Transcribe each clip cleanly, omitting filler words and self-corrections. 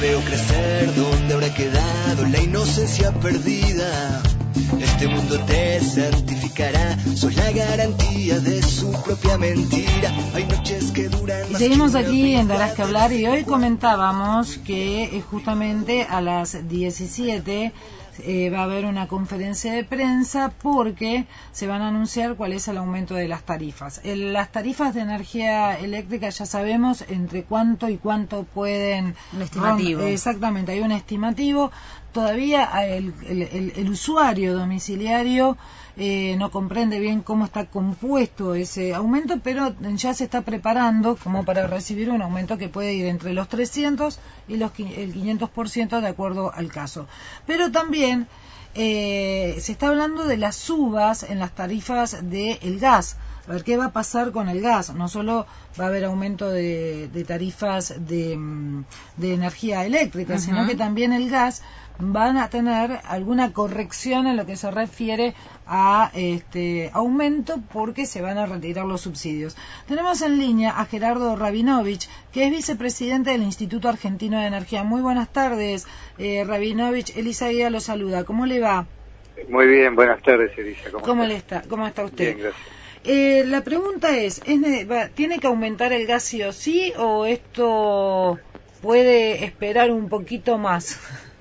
veo crecer, ¿dónde habrá quedado la inocencia perdida? Este mundo te santificará, sos la garantía de su propia mentira. Hay noches que duran más. Seguimos aquí en Darás que hablar y hoy comentábamos que justamente a las 17 va a haber una conferencia de prensa porque se van a anunciar cuál es el aumento de las tarifas. Las tarifas de energía eléctrica ya sabemos entre cuánto y cuánto pueden... Un estimativo. Exactamente, hay un estimativo. Todavía el usuario domiciliario no comprende bien cómo está compuesto ese aumento, pero ya se está preparando como para recibir un aumento que puede ir entre los 300 y el 500% de acuerdo al caso. Pero también se está hablando de las subas en las tarifas del gas. A ver qué va a pasar con el gas. No solo va a haber aumento de tarifas de energía eléctrica, sino que también el gas van a tener alguna corrección en lo que se refiere a aumento porque se van a retirar los subsidios. Tenemos en línea a Gerardo Rabinovich, que es vicepresidente del Instituto Argentino de Energía. Muy buenas tardes, Rabinovich. Elisa Guía lo saluda. ¿Cómo le va? Muy bien, buenas tardes, Elisa. ¿Cómo está usted? Bien, gracias. La pregunta es, ¿tiene que aumentar el gas sí o sí o esto puede esperar un poquito más?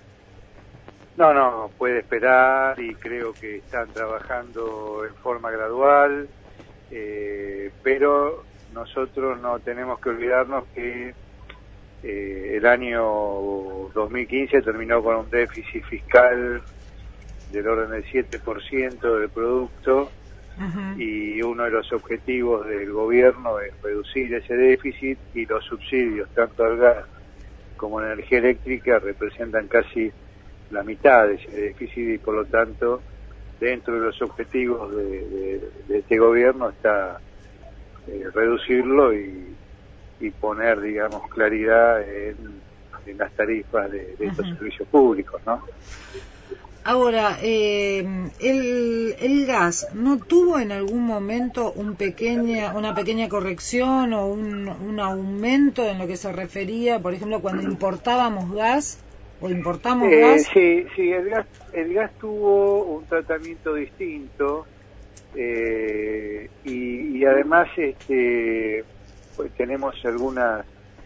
No, puede esperar y creo que están trabajando en forma gradual, pero nosotros no tenemos que olvidarnos que el año 2015 terminó con un déficit fiscal del orden del 7% del producto. Y uno de los objetivos del gobierno es reducir ese déficit y los subsidios, tanto al gas como a la energía eléctrica, representan casi la mitad de ese déficit y por lo tanto dentro de los objetivos de este gobierno está reducirlo y poner, digamos, claridad en las tarifas de estos servicios públicos, ¿no? Ahora, el gas, ¿no tuvo en algún momento una pequeña corrección o un aumento en lo que se refería, por ejemplo, cuando importábamos gas o importamos gas? Sí, el gas tuvo un tratamiento distinto y además pues tenemos algunas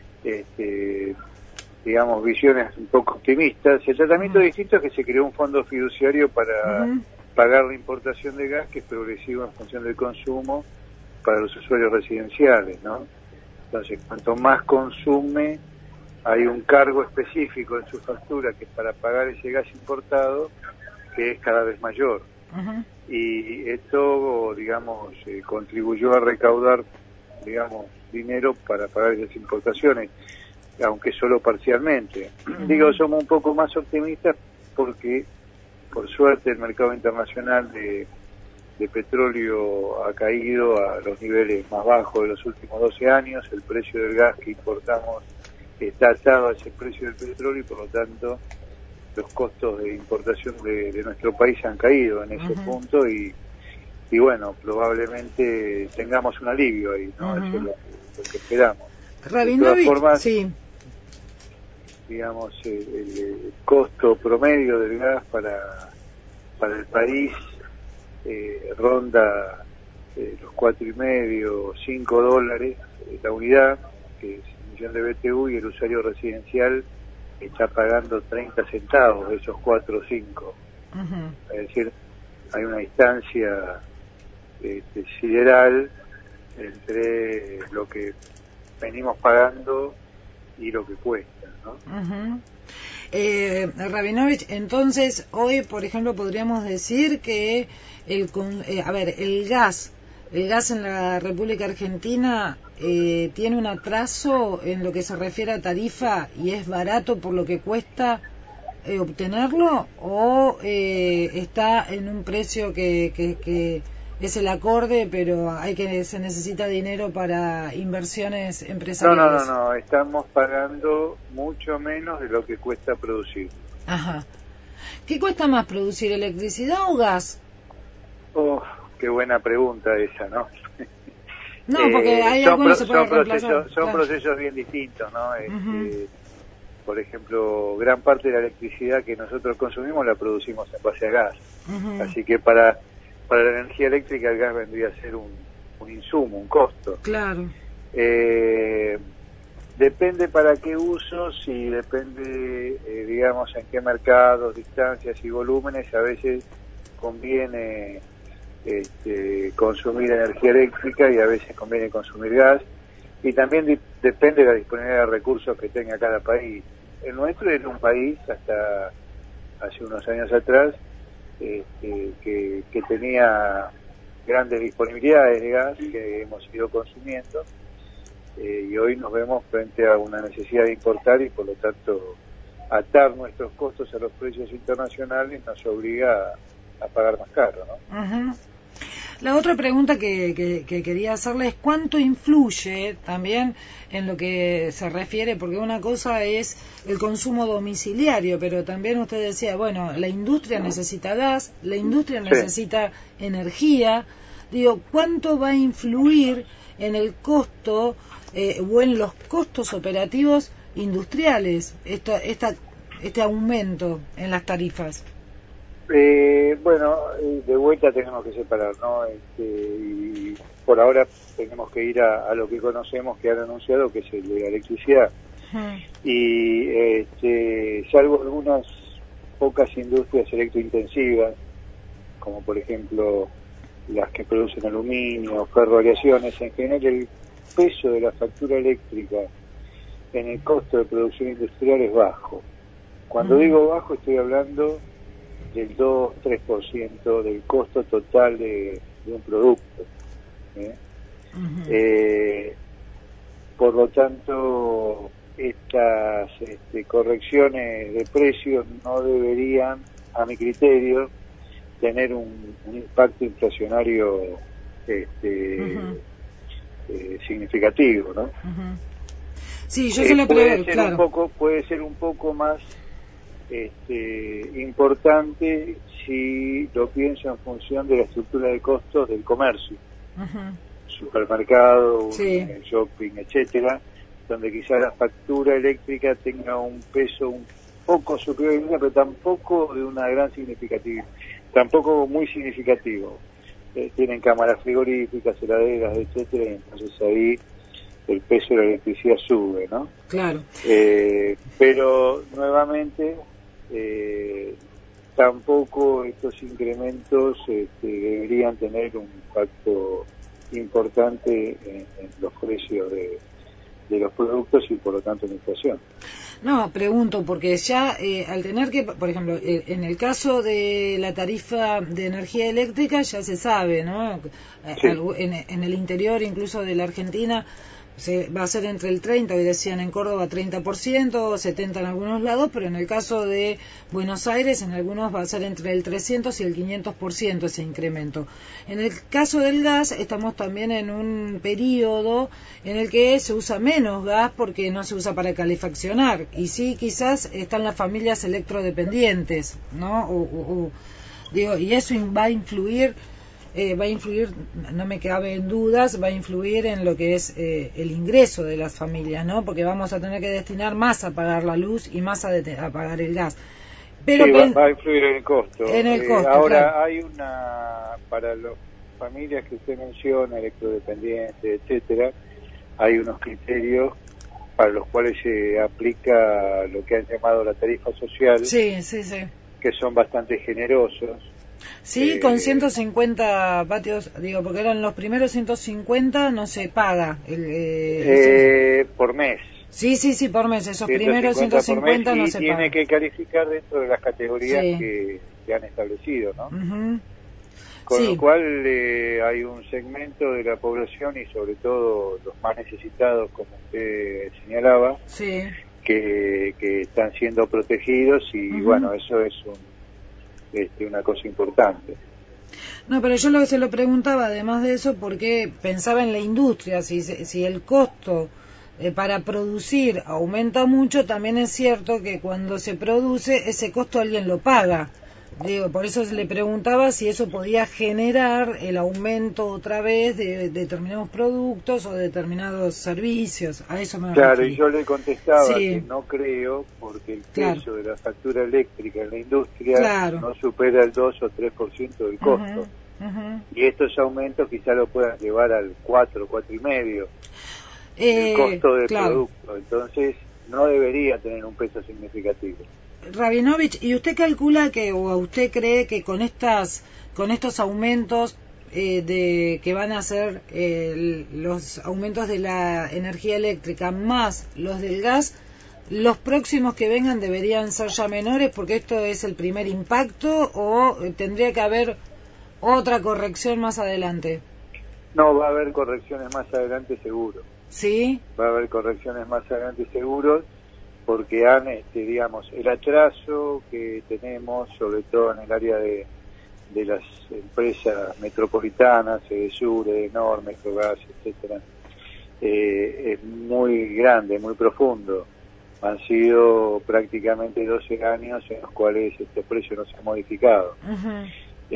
digamos, visiones un poco optimistas. El tratamiento distinto es que se creó un fondo fiduciario para pagar la importación de gas, que es progresivo en función del consumo para los usuarios residenciales, ¿no? Entonces, cuanto más consume, hay un cargo específico en su factura que es para pagar ese gas importado, que es cada vez mayor. Y esto, digamos, contribuyó a recaudar, digamos, dinero para pagar esas importaciones, aunque solo parcialmente. Digo, somos un poco más optimistas porque, por suerte, el mercado internacional de petróleo ha caído a los niveles más bajos de los últimos 12 años. El precio del gas que importamos está atado a ese precio del petróleo y, por lo tanto, los costos de importación de nuestro país han caído en ese punto y bueno, probablemente tengamos un alivio ahí, ¿no? Eso es lo que esperamos. Rabinovich, de todas formas, sí. Digamos, el costo promedio del gas para el país ronda los $4,5, $5 la unidad, que es 1 millón de BTU, y el usuario residencial está pagando 30 centavos de esos 4 o 5. Es decir, hay una distancia sideral entre lo que venimos pagando y lo que cuesta, ¿no? Rabinovich, entonces hoy, por ejemplo, podríamos decir que el gas en la República Argentina tiene un atraso en lo que se refiere a tarifa y es barato por lo que cuesta obtenerlo, o está en un precio que es el acorde, pero se necesita dinero para inversiones empresariales. No, estamos pagando mucho menos de lo que cuesta producir. ¿Qué cuesta más producir, electricidad o gas? Qué buena pregunta esa, ¿no? No, porque hay algunos se pueden reemplazar. Son procesos bien distintos, ¿no? por ejemplo, gran parte de la electricidad que nosotros consumimos la producimos en base a gas. Así que para la energía eléctrica el gas vendría a ser un insumo, un costo. Claro. Depende para qué usos y depende, digamos, en qué mercados, distancias y volúmenes. A veces conviene consumir energía eléctrica y a veces conviene consumir gas. Y también depende de la disponibilidad de recursos que tenga cada país. El nuestro era un país, hasta hace unos años atrás, que tenía grandes disponibilidades de gas que hemos ido consumiendo. Y hoy nos vemos frente a una necesidad de importar y por lo tanto atar nuestros costos a los precios internacionales nos obliga a pagar más caro, ¿no? Uh-huh. La otra pregunta que quería hacerle es cuánto influye también en lo que se refiere, porque una cosa es el consumo domiciliario, pero también usted decía, bueno, la industria necesita gas, la industria necesita energía. Digo, ¿cuánto va a influir en el costo o en los costos operativos industriales este aumento en las tarifas? Bueno, de vuelta tenemos que separar, ¿no? Y por ahora tenemos que ir a lo que conocemos, que han anunciado, que es el de la electricidad. Y salvo algunas pocas industrias electrointensivas, como por ejemplo las que producen aluminio, ferroaleaciones, en general el peso de la factura eléctrica en el costo de producción industrial es bajo. Cuando digo bajo estoy hablando del 2-3% del costo total de un producto. Por lo tanto, estas correcciones de precios no deberían, a mi criterio, tener un impacto inflacionario significativo, ¿no? Sí, yo se lo pregunto, claro. Puede ser un poco más importante si lo pienso en función de la estructura de costos del comercio, supermercado, shopping, etcétera, donde quizás la factura eléctrica tenga un peso un poco superior, pero tampoco de una gran significativa, tampoco muy significativo. Tienen cámaras frigoríficas, heladeras, etcétera, y entonces ahí el peso de la electricidad sube, ¿no? Claro. Pero nuevamente tampoco estos incrementos deberían tener un impacto importante en los precios de los productos y por lo tanto en la inflación. No, pregunto, porque ya al tener que, por ejemplo, en el caso de la tarifa de energía eléctrica ya se sabe, ¿no? Sí. En el interior incluso de la Argentina va a ser entre el 30, hoy decían en Córdoba 30%, 70% en algunos lados, pero en el caso de Buenos Aires en algunos va a ser entre el 300 y el 500% ese incremento. En el caso del gas estamos también en un periodo en el que se usa menos gas porque no se usa para calefaccionar, y sí quizás están las familias electrodependientes, ¿no? Digo, y eso va a influir, no me cabe en dudas, va a influir en lo que es el ingreso de las familias, ¿no? Porque vamos a tener que destinar más a pagar la luz y más a pagar el gas. Pero sí, va a influir en el costo. Ahora, claro, hay para las familias que usted menciona, electrodependientes, etcétera, hay unos criterios para los cuales se aplica lo que han llamado la tarifa social, que son bastante generosos. Sí, con 150 vatios, digo, porque eran los primeros 150, no se paga. Por mes. Sí, por mes. Esos primeros 150 no se pagan. Y tiene que calificar dentro de las categorías que han establecido, ¿no? Con lo cual hay un segmento de la población y sobre todo los más necesitados, como usted señalaba, que están siendo protegidos y bueno, eso es una cosa importante. No, pero yo se lo preguntaba además de eso porque pensaba en la industria, si el costo para producir aumenta mucho, también es cierto que cuando se produce ese costo alguien lo paga, Digo, por eso le preguntaba si eso podía generar el aumento otra vez de determinados productos o de determinados servicios. A eso me Claro, refiero. y yo le contestaba Sí. que no creo, porque el Claro. peso de la factura eléctrica en la industria Claro. no supera el 2 o 3% del costo. Ujú. Y estos aumentos quizá lo puedan llevar al 4,5% el costo del Claro. producto. Entonces, no debería tener un peso significativo. Rabinovich, ¿y usted calcula que, o usted cree que con estos aumentos que van a ser los aumentos de la energía eléctrica más los del gas, los próximos que vengan deberían ser ya menores porque esto es el primer impacto o tendría que haber otra corrección más adelante? No, va a haber correcciones más adelante seguro. ¿Sí? Va a haber correcciones más adelante seguros, porque han, digamos, el atraso que tenemos, sobre todo en el área de las empresas metropolitanas, Edesur, Edenor, Metrogas, etcétera, es muy grande, muy profundo. Han sido prácticamente 12 años en los cuales este precio no se ha modificado. Uh-huh.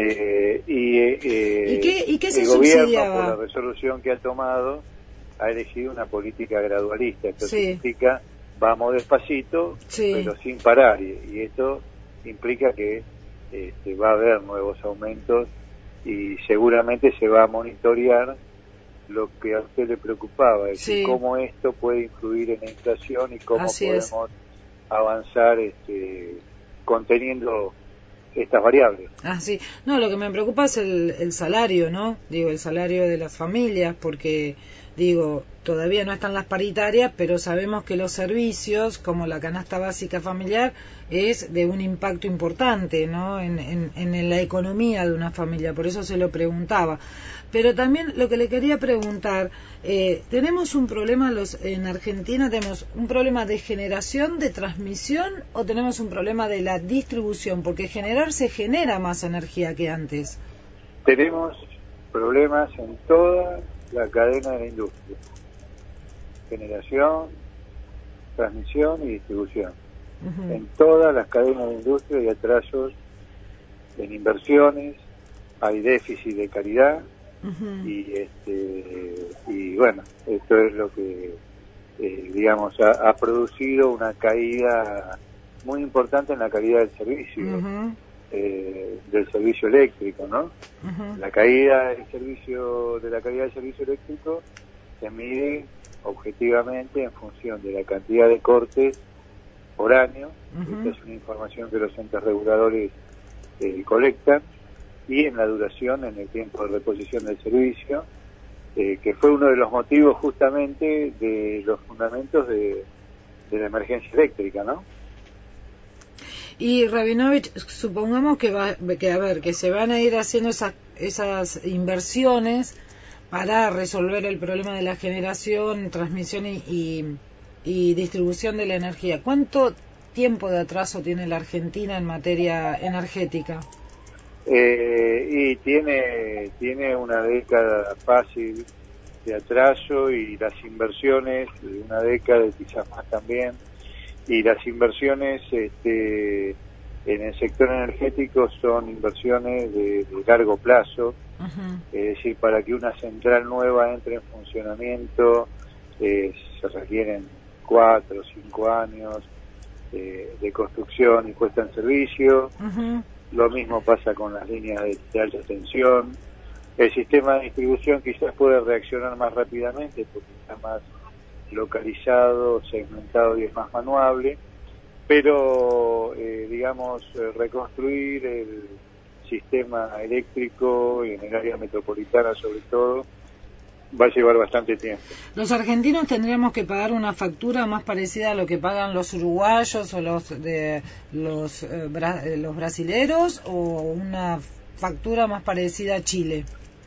¿Y qué se el gobierno, subsidiaba? por la resolución que ha tomado, ha elegido una política gradualista. Esto Sí. significa vamos despacito, Sí. pero sin parar, y esto implica que va a haber nuevos aumentos y seguramente se va a monitorear lo que a usted le preocupaba, es decir, cómo esto puede influir en la inflación y cómo podemos avanzar conteniendo estas variables. Ah, sí. No, lo que me preocupa es el salario, ¿no? Digo, el salario de las familias, porque, digo, todavía no están las paritarias, pero sabemos que los servicios, como la canasta básica familiar, es de un impacto importante, ¿no? En la economía de una familia, por eso se lo preguntaba. Pero también lo que le quería preguntar, ¿tenemos un problema en Argentina, tenemos un problema de generación, de transmisión, o tenemos un problema de la distribución? Porque se genera más energía que antes. Tenemos problemas en toda la cadena de la industria: generación, transmisión y distribución. Uh-huh. En todas las cadenas de industria hay atrasos en inversiones, hay déficit de calidad. Uh-huh. Y bueno, esto es lo que digamos ha producido una caída muy importante en la calidad del servicio. Uh-huh. Del servicio eléctrico, ¿no? Uh-huh. La caída del servicio, de la calidad del servicio eléctrico se mide objetivamente en función de la cantidad de cortes por año. Uh-huh. Esta es una información que los entes reguladores colectan, y en la duración, en el tiempo de reposición del servicio, que fue uno de los motivos justamente de los fundamentos de la emergencia eléctrica, ¿no? Y Rabinovich, supongamos que se van a ir haciendo esas inversiones para resolver el problema de la generación, transmisión y distribución de la energía. ¿Cuánto tiempo de atraso tiene la Argentina en materia energética? Y tiene una década fácil de atraso, y las inversiones de una década, quizás más también, y las inversiones en el sector energético son inversiones de largo plazo. Uh-huh. Es decir, para que una central nueva entre en funcionamiento se requieren 4 o 5 años de construcción y puesta en servicio. Uh-huh. Lo mismo pasa con las líneas de alta tensión. El sistema de distribución quizás puede reaccionar más rápidamente porque está más localizado, segmentado y es más manuable, pero reconstruir el sistema eléctrico, y en el área metropolitana sobre todo, va a llevar bastante tiempo. ¿Los argentinos tendríamos que pagar una factura más parecida a lo que pagan los uruguayos o los brasileros, o una factura más parecida a Chile?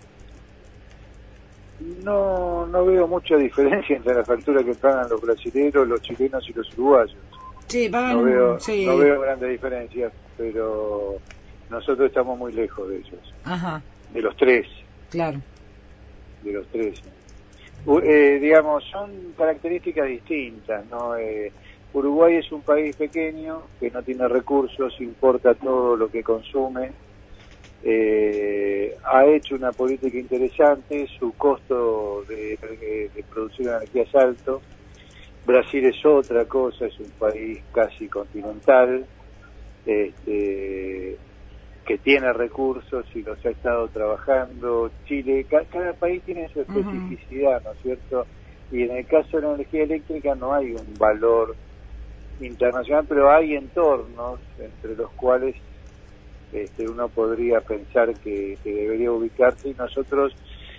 No veo mucha diferencia entre la factura que pagan los brasileros, los chilenos y los uruguayos. Sí, pagan, no veo grandes diferencias, pero nosotros estamos muy lejos de ellos. Ajá. De los tres. Claro. De los tres. Son características distintas, ¿no? Uruguay es un país pequeño que no tiene recursos, importa todo lo que consume, ha hecho una política interesante, su costo de producir energía es alto. Brasil es otra cosa, es un país casi continental, que tiene recursos y los ha estado trabajando. Chile, cada país tiene su especificidad, ¿no es cierto? Y en el caso de la energía eléctrica no hay un valor internacional, pero hay entornos entre los cuales uno podría pensar que debería ubicarse, y nosotros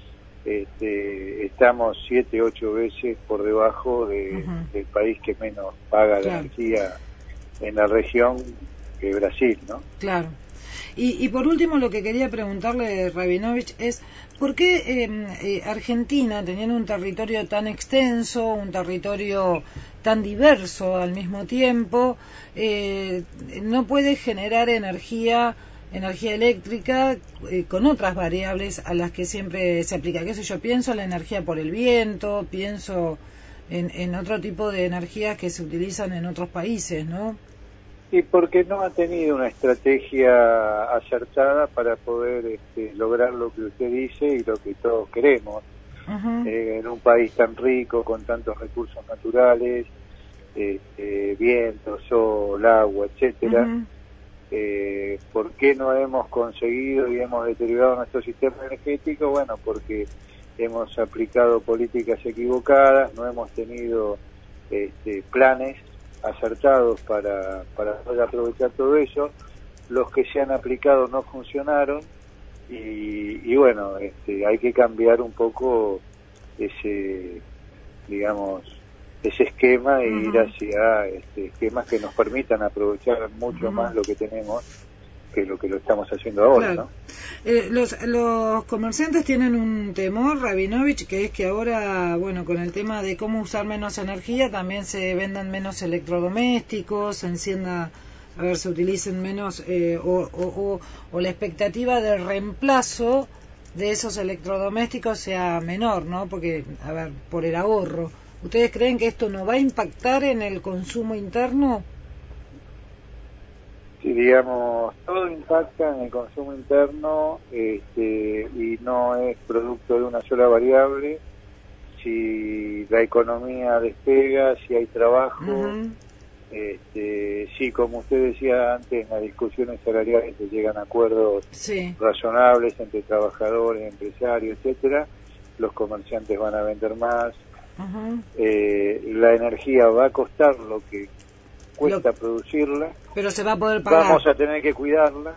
estamos 7, 8 veces por debajo del país que menos paga la energía en la región, que Brasil, ¿no? Claro. Y por último, lo que quería preguntarle, Rabinovich, es ¿por qué Argentina, teniendo un territorio tan extenso, un territorio tan diverso al mismo tiempo, no puede generar energía eléctrica con otras variables a las que siempre se aplica? ¿Qué sé yo? Pienso en la energía por el viento, pienso en otro tipo de energías que se utilizan en otros países, ¿no? Y porque no ha tenido una estrategia acertada para poder lograr lo que usted dice y lo que todos queremos. En un país tan rico, con tantos recursos naturales, viento, sol, agua, etcétera, ¿por qué no hemos conseguido y hemos deteriorado nuestro sistema energético? Bueno, porque hemos aplicado políticas equivocadas, no hemos tenido planes acertados para poder aprovechar todo eso. Los que se han aplicado no funcionaron y bueno, hay que cambiar un poco ese esquema e ir hacia esquemas que nos permitan aprovechar mucho más lo que tenemos que lo estamos haciendo ahora, claro. ¿No? Los comerciantes tienen un temor, Rabinovich, que es que ahora, bueno, con el tema de cómo usar menos energía, también se vendan menos electrodomésticos, se utilicen menos, o la expectativa de reemplazo de esos electrodomésticos sea menor, ¿no? Porque, por el ahorro. ¿Ustedes creen que esto no va a impactar en el consumo interno? Sí, digamos, todo impacta en el consumo interno y no es producto de una sola variable. Si la economía despega, si hay trabajo, sí, como usted decía antes, en las discusiones salariales se llegan a acuerdos razonables entre trabajadores, empresarios, etcétera, los comerciantes van a vender más, la energía va a costar lo que cuesta producirla, pero se va a poder pagar. Vamos a tener que cuidarla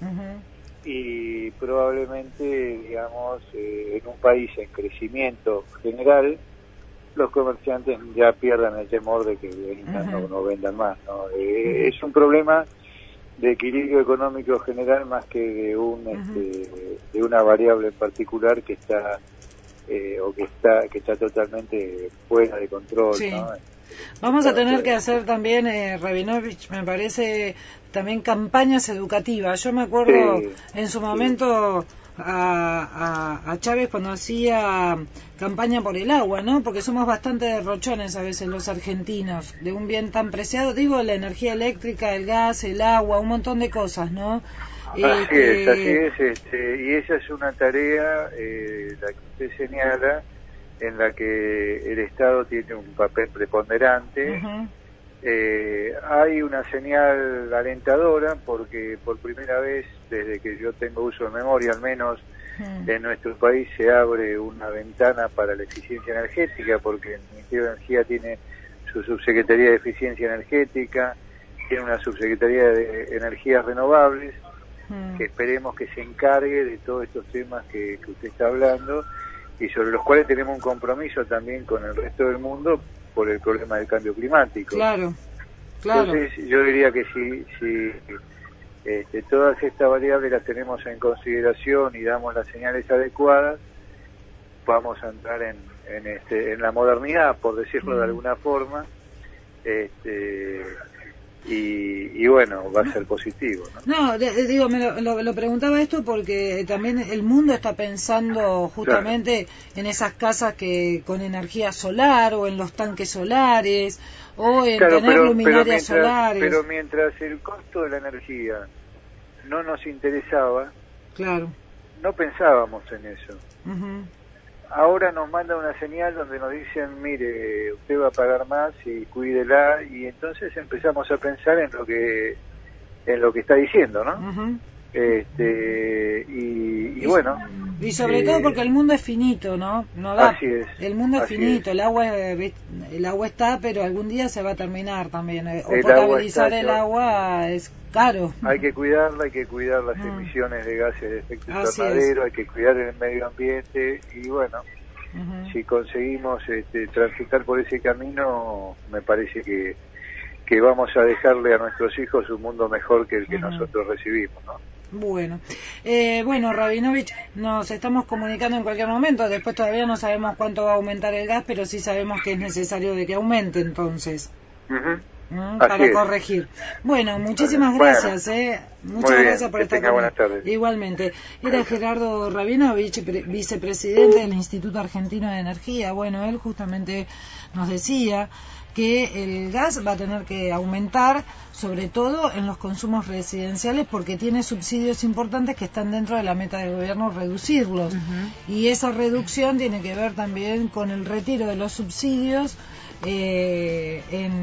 y probablemente, digamos, en un país en crecimiento general, los comerciantes ya pierdan el temor de que no vendan más, ¿no? Es un problema de equilibrio económico general más que de una variable en particular que está que está totalmente fuera de control, ¿no? Vamos a tener que hacer también, Rabinovich, me parece, también campañas educativas. Yo me acuerdo en su momento a Chávez cuando hacía campaña por el agua, ¿no? Porque somos bastante derrochones a veces los argentinos, de un bien tan preciado, digo, la energía eléctrica, el gas, el agua, un montón de cosas, ¿no? Así es, y esa es una tarea, la que usted señala, en la que el Estado tiene un papel preponderante. Hay una señal alentadora porque por primera vez, desde que yo tengo uso de memoria, al menos en nuestro país se abre una ventana para la eficiencia energética, porque el Ministerio de Energía tiene su subsecretaría de Eficiencia Energética, tiene una subsecretaría de Energías Renovables, que esperemos que se encargue de todos estos temas que usted está hablando, y sobre los cuales tenemos un compromiso también con el resto del mundo por el problema del cambio climático. Claro. Entonces yo diría que si todas estas variables las tenemos en consideración y damos las señales adecuadas, vamos a entrar en la modernidad, por decirlo de alguna forma, y y bueno, va a ser positivo, ¿no? No, digo, lo preguntaba esto porque también el mundo está pensando justamente en esas casas que con energía solar o en los tanques solares o en tener luminarias solares. Pero mientras el costo de la energía no nos interesaba, claro, no pensábamos en eso. Uh-huh. Ahora nos manda una señal donde nos dicen, mire, usted va a pagar más y cuídela, y entonces empezamos a pensar en lo que está diciendo, ¿no? Uh-huh. Y bueno. Y sobre todo porque el mundo es finito, ¿no? No da. Así es. El mundo es finito, es. el agua está, pero algún día se va a terminar también. O potabilizar el agua es caro. Hay que cuidarla, hay que cuidar las emisiones de gases de efecto invernadero, hay que cuidar el medio ambiente, y bueno, si conseguimos transitar por ese camino, me parece que vamos a dejarle a nuestros hijos un mundo mejor que el que nosotros recibimos, ¿no? Bueno, Rabinovich, nos estamos comunicando en cualquier momento. Después todavía no sabemos cuánto va a aumentar el gas, pero sí sabemos que es necesario de que aumente, entonces. Para corregir. Bueno, muchísimas gracias. Muchas gracias por estar con nosotros. Igualmente. Era Gerardo Rabinovich, vicepresidente del Instituto Argentino de Energía. Bueno, él justamente nos decía que el gas va a tener que aumentar, sobre todo en los consumos residenciales, porque tiene subsidios importantes que están dentro de la meta del gobierno, reducirlos. Y esa reducción tiene que ver también con el retiro de los subsidios de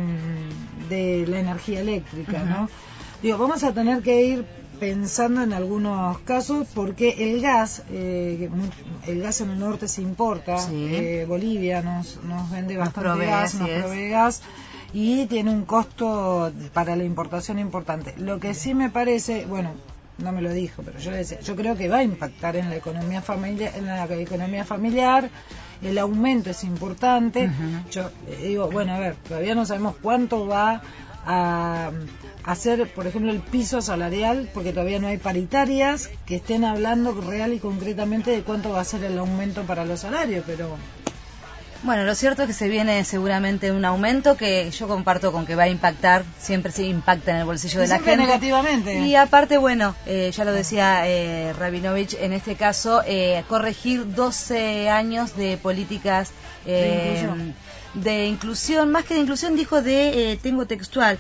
la energía eléctrica, ¿no? Digo, vamos a tener que ir pensando en algunos casos, porque el gas en el norte se importa, Bolivia nos vende bastante gas, nos provee gas, y tiene un costo para la importación importante. Lo que sí me parece, bueno, no me lo dijo, pero yo le decía, yo creo que va a impactar en la economía familiar, el aumento es importante. Yo digo, bueno, a ver, todavía no sabemos cuánto va a hacer, por ejemplo, el piso salarial, porque todavía no hay paritarias que estén hablando real y concretamente de cuánto va a ser el aumento para los salarios, pero... Bueno, lo cierto es que se viene seguramente un aumento que yo comparto con que va a impactar, siempre se impacta en el bolsillo de la gente. Negativamente. Y aparte, bueno, ya lo decía Rabinovich, en este caso, corregir 12 años de políticas de inclusión, más que de inclusión, dijo tengo textual,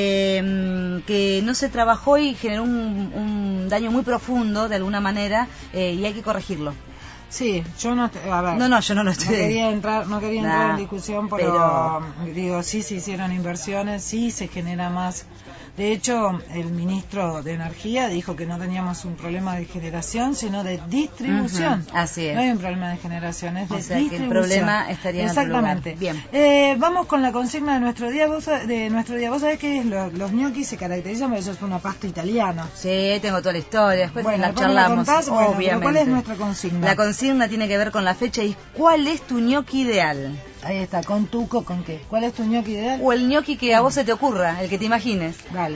que no se trabajó y generó un daño muy profundo de alguna manera, y hay que corregirlo. Sí, yo no, a ver, yo no lo estoy. No quería entrar en discusión, pero digo, sí se hicieron inversiones, sí se genera más. De hecho, el ministro de Energía dijo que no teníamos un problema de generación, sino de distribución. Así es. No hay un problema de generación, es de distribución. Que el problema estaría en otro lugar. Bien. Vamos con la consigna de nuestro día. Vos sabés que los gnocchi se caracterizan por eso, es una pasta italiana. Sí, tengo toda la historia, después la charlamos. Obviamente. ¿Cuál es nuestra consigna? La consigna tiene que ver con la fecha y ¿cuál es tu gnocchi ideal? Ahí está, ¿con qué? ¿Cuál es tu gnocchi ideal? O el gnocchi que a vos se te ocurra, el que te imagines. Dale.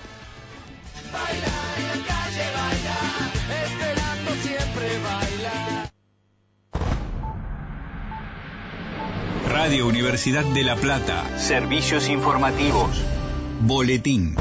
Baila en la calle, baila, esperando siempre baila. Radio Universidad de La Plata. Servicios informativos. Boletín.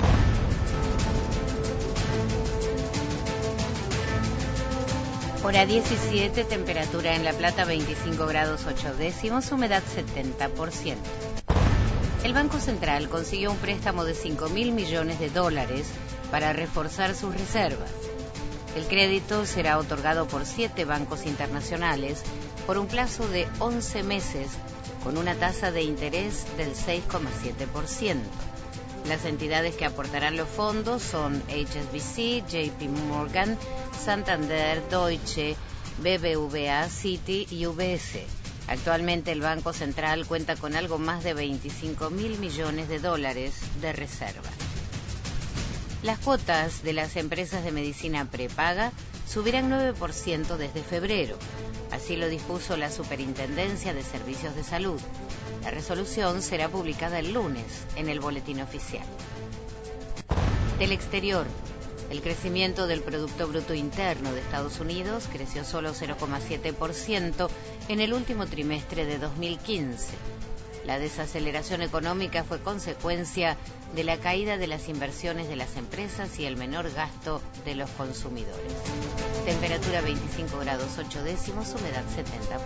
Hora 17, temperatura en La Plata 25 grados 8 décimos, humedad 70%. El Banco Central consiguió un préstamo de $5.000 millones para reforzar sus reservas. El crédito será otorgado por 7 bancos internacionales por un plazo de 11 meses, con una tasa de interés del 6,7%. Las entidades que aportarán los fondos son HSBC, JP Morgan, Santander, Deutsche, BBVA, Citi y UBS. Actualmente el Banco Central cuenta con algo más de $25.000 millones de reserva. Las cuotas de las empresas de medicina prepaga subirán 9% desde febrero. Así lo dispuso la Superintendencia de Servicios de Salud. La resolución será publicada el lunes en el Boletín Oficial. Del exterior, el crecimiento del Producto Bruto Interno de Estados Unidos creció solo 0,7% en el último trimestre de 2015. La desaceleración económica fue consecuencia de la caída de las inversiones de las empresas y el menor gasto de los consumidores. Temperatura 25 grados 8 décimos, humedad 70%.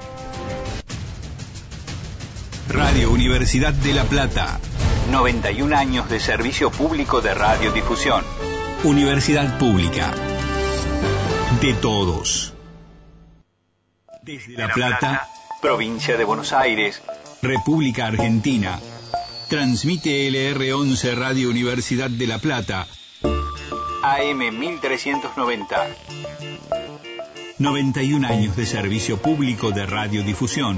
Radio Universidad de La Plata. 91 años de servicio público de radiodifusión. Universidad pública. De todos. Desde La Plata, provincia de Buenos Aires, República Argentina. Transmite LR11 Radio Universidad de La Plata. AM 1390. 91 años de servicio público de radiodifusión.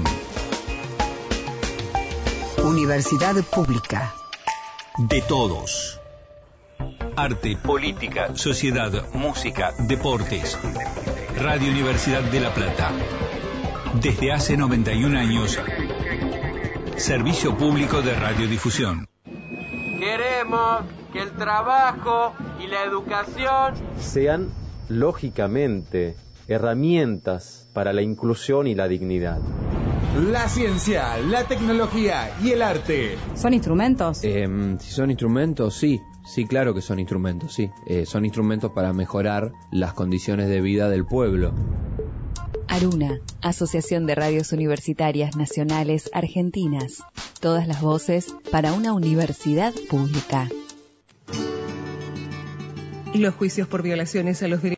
Universidad pública. De todos. Arte, política, sociedad, música, deportes. Radio Universidad de La Plata. Desde hace 91 años, servicio público de radiodifusión. Queremos que el trabajo y la educación sean, lógicamente, herramientas para la inclusión y la dignidad. La ciencia, la tecnología y el arte. ¿Son instrumentos? Si son instrumentos, sí. Sí, claro que son instrumentos, sí. Son instrumentos para mejorar las condiciones de vida del pueblo. Aruna, Asociación de Radios Universitarias Nacionales Argentinas. Todas las voces para una universidad pública. Los juicios por violaciones a los derechos